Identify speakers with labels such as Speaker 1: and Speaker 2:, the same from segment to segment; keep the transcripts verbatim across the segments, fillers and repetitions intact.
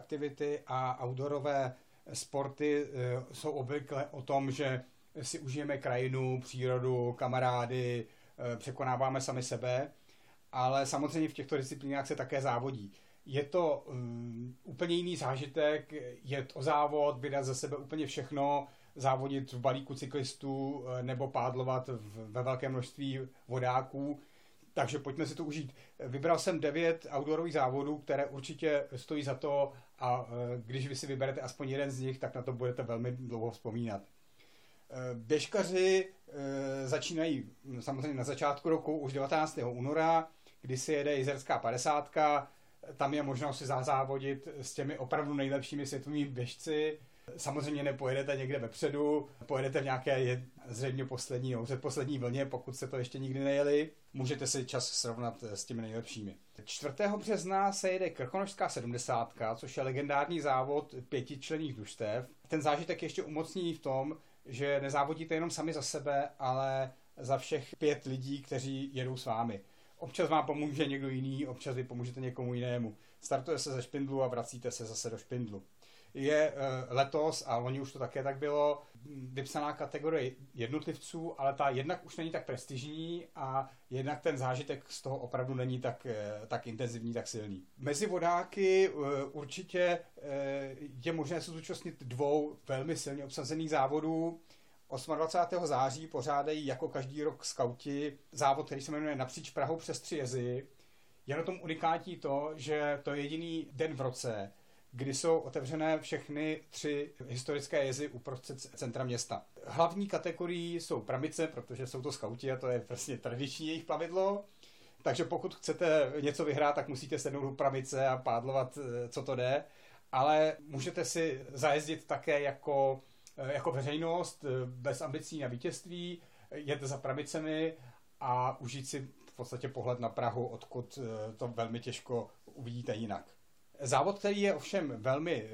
Speaker 1: aktivity a outdoorové sporty jsou obvykle o tom, že si užijeme krajinu, přírodu, kamarády, překonáváme sami sebe, ale samozřejmě v těchto disciplínách se také závodí. Je to um, úplně jiný zážitek, jet o závod, vydat ze sebe úplně všechno, závodit v balíku cyklistů nebo pádlovat v, ve velké množství vodáků. Takže pojďme si to užít. Vybral jsem devět outdoorových závodů, které určitě stojí za to a když vy si vyberete aspoň jeden z nich, tak na to budete velmi dlouho vzpomínat. Běžkaři začínají samozřejmě na začátku roku už devatenáctého února, kdy se jede Jizerská padesátka. Tam je možnost si zazávodit s těmi opravdu nejlepšími světovými běžci. Samozřejmě nepojedete někde vepředu, pojedete v nějaké zřejmě poslední nebo předposlední vlně, pokud jste to ještě nikdy nejeli. Můžete si čas srovnat s těmi nejlepšími. čtvrtého března se jede Krkonošská sedmdesátka, což je legendární závod pětičlenných družstev. Ten zážitek ještě umocní v tom, že nezávodíte jenom sami za sebe, ale za všech pět lidí, kteří jedou s vámi. Občas vám pomůže někdo jiný, občas vy pomůžete někomu jinému. Startuje se ze Špindlu a vracíte se zase do Špindlu. Je e, letos, a loni už to také tak bylo, vypsaná kategorie jednotlivců, ale ta jednak už není tak prestižní a jednak ten zážitek z toho opravdu není tak, e, tak intenzivní, tak silný. Mezi vodáky e, určitě e, je možné se zúčastnit dvou velmi silně obsazených závodů. dvacátého osmého září pořádají jako každý rok skauti závod, který se jmenuje Napříč Prahou přes tři jezy. Je na tom unikátní to, že to je jediný den v roce, kdy jsou otevřené všechny tři historické jezy uprostřed centra města. Hlavní kategorií jsou pramice, protože jsou to skauti a to je vlastně tradiční jejich plavidlo. Takže pokud chcete něco vyhrát, tak musíte sednout do pramice a pádlovat, co to jde. Ale můžete si zajezdit také jako, jako veřejnost, bez ambicí na vítězství, jet za pravicemi a užít si v podstatě pohled na Prahu, odkud to velmi těžko uvidíte jinak. Závod, který je ovšem velmi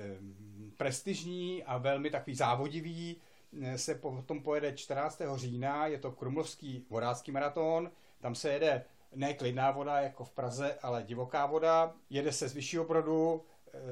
Speaker 1: prestižní a velmi takový závodivý, se potom pojede čtrnáctého října, je to Krumlovský vodácký maraton. Tam se jede ne klidná voda jako v Praze, ale divoká voda. Jede se z Vyššího Brodu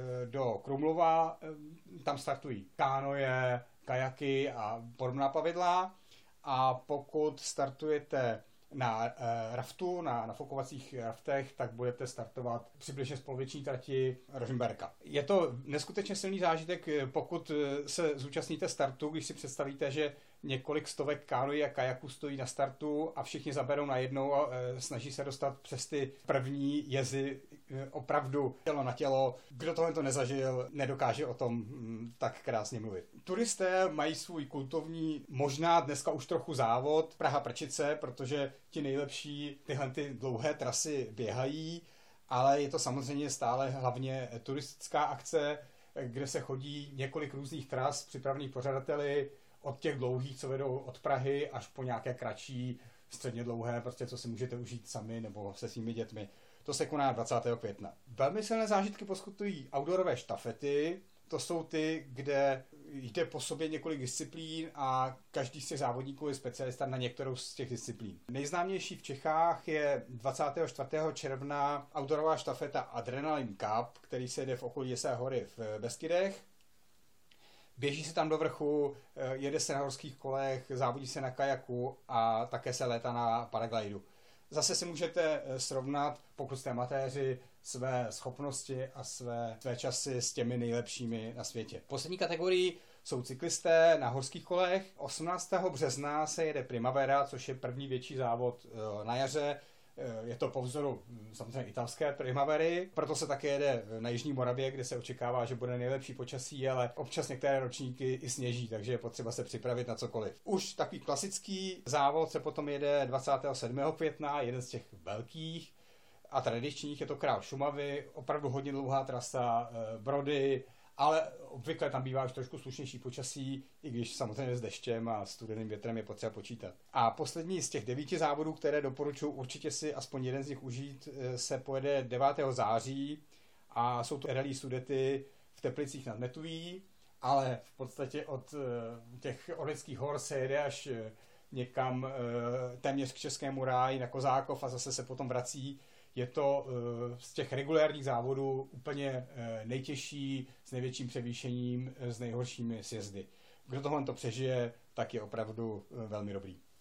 Speaker 1: do Krumlova, tam startují kánoje, kajaky a podobná plavidla. A pokud startujete na uh, raftu, na nafukovacích raftech, tak budete startovat přibližně z poloviční trati Rožmberka. Je to neskutečně silný zážitek, pokud se zúčastníte startu, když si představíte, že několik stovek kánoí a kajaků stojí na startu a všichni zaberou najednou a e, snaží se dostat přes ty první jezy e, opravdu tělo na tělo. Kdo tohle to nezažil, nedokáže o tom m, tak krásně mluvit. Turisté mají svůj kultovní, možná dneska už trochu závod Praha-Prčice, protože ti nejlepší tyhle ty dlouhé trasy běhají, ale je to samozřejmě stále hlavně turistická akce, kde se chodí několik různých tras připravených pořadateli, od těch dlouhých, co vedou od Prahy, až po nějaké kratší, středně dlouhé, prostě co si můžete užít sami nebo se svými dětmi. To se koná dvacátého května. Velmi silné zážitky poskytují outdoorové štafety. To jsou ty, kde jde po sobě několik disciplín a každý z těch závodníků je specialista na některou z těch disciplín. Nejznámější v Čechách je dvacátého čtvrtého června outdoorová štafeta Adrenaline Cup, který se jde v okolí Jesené hory v Beskydech. Běží se tam do vrchu, jede se na horských kolech, závodí se na kajaku a také se létá na paraglidu. Zase si můžete srovnat, pokud jste amatéři, své schopnosti a své, své časy s těmi nejlepšími na světě. Poslední kategorii jsou cyklisté na horských kolech. osmnáctého března se jede Primavera, což je první větší závod na jaře. Je to po vzoru samozřejmě italské Primavery, proto se také jede na Jižní Moravě, kde se očekává, že bude nejlepší počasí, ale občas některé ročníky i sněží, takže je potřeba se připravit na cokoliv. Už takový klasický závod se potom jede dvacátého sedmého května, jeden z těch velkých a tradičních, je to Král Šumavy, opravdu hodně dlouhá trasa, brody, ale obvykle tam bývá už trošku slušnější počasí, i když samozřejmě s deštěm a studeným větrem je potřeba počítat. A poslední z těch devíti závodů, které doporučuji určitě si aspoň jeden z nich užít, se pojede devátého září a jsou to rally Sudety v Teplicích nad Metují, ale v podstatě od těch Orlických hor se jede až někam téměř k Českému ráji na Kozákov a zase se potom vrací. je to z těch regulérních závodů úplně nejtěžší, s největším převýšením, s nejhoršími sjezdy. Kdo tohle to přežije, tak je opravdu velmi dobrý.